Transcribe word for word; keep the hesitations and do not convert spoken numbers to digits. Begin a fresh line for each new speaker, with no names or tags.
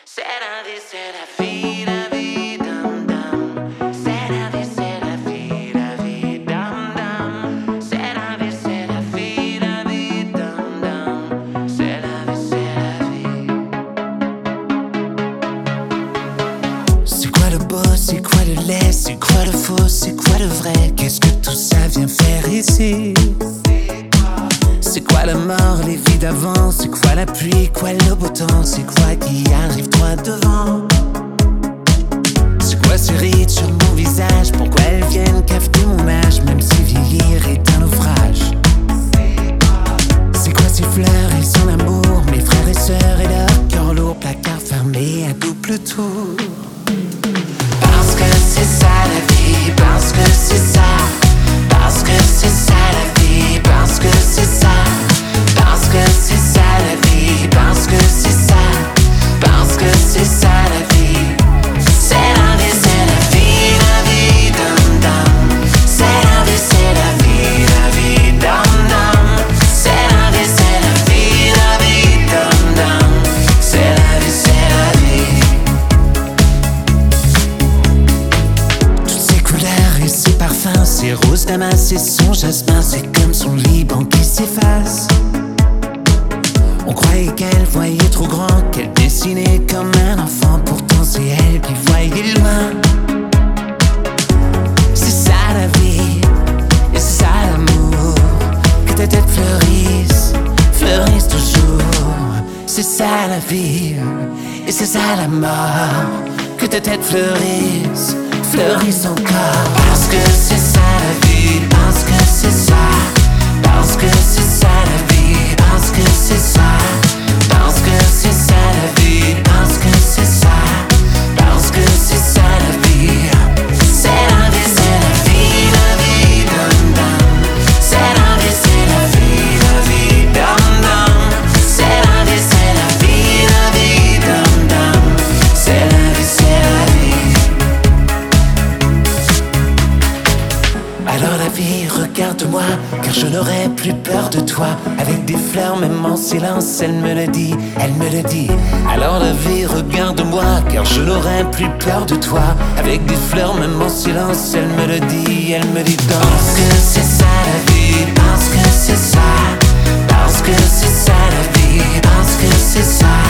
C'est la vie, c'est la vie, la vie, dum dum. C'est la vie, c'est la vie, la vie, dum dum. C'est la vie, c'est la vie, la vie, dum dum. C'est la vie, c'est la vie. C'est quoi le beau, c'est quoi le laid, c'est quoi le faux, c'est quoi le vrai? Qu'est-ce que tout ça vient faire ici? C'est quoi la mort, les vies d'avant? C'est quoi la pluie, quoi le beau temps? C'est quoi qui arrive droit devant? C'est quoi ces rides sur mon visage? Pourquoi elles viennent cafeter mon âge? Même si vieillir est un naufrage. C'est quoi ces fleurs et son amour? Mes frères et sœurs et leur cœur lourd, placard fermé à double tour. Parce que c'est ça la vie, parce que c'est ça. Parce que c'est ça la vie, parce que c'est ça. Parce que c'est ça la vie, parce que c'est ça. Parce que c'est ça la vie. C'est la vie, c'est la vie, la vie, dum dum. C'est la vie, c'est la vie, la vie, dum dum. C'est la vie, c'est la vie, la vie, dum dum. C'est la vie, c'est la vie. Toutes ces couleurs et ces parfums, ces roses damas et son jasmin, c'est comme son Liban qui s'efface. On croyait qu'elle voyait trop grand, qu'elle dessinait comme un enfant. Pourtant c'est elle qui voyait loin. C'est ça la vie, et c'est ça l'amour. Que ta tête fleurisse, fleurisse toujours. C'est ça la vie, et c'est ça la mort. Que ta tête fleurisse, fleurisse encore. Parce que c'est ça la vie, parce que c'est ça. Parce que c'est ça la vie, parce que c'est ça. Parce que c'est ça la vie, parce que c'est ça. Parce que c'est ça la vie. C'est la vie, c'est la vie, la vie, dum dum. C'est la vie, c'est la vie, la vie, dum dum. C'est la vie, c'est la vie, la vie, dum dum. C'est la vie, c'est la vie. Alors la vie, regarde-moi, car je n'aurai plus peur de toi. Avec des fleurs, même en silence, elle me le dit, elle me le dit. Alors la vie, regarde-moi, car je n'aurai plus peur de toi. Avec des fleurs, même en silence, elle me le dit, elle me dit danse. Parce que c'est ça la vie, parce que c'est ça. Parce que c'est ça la vie, parce que c'est ça.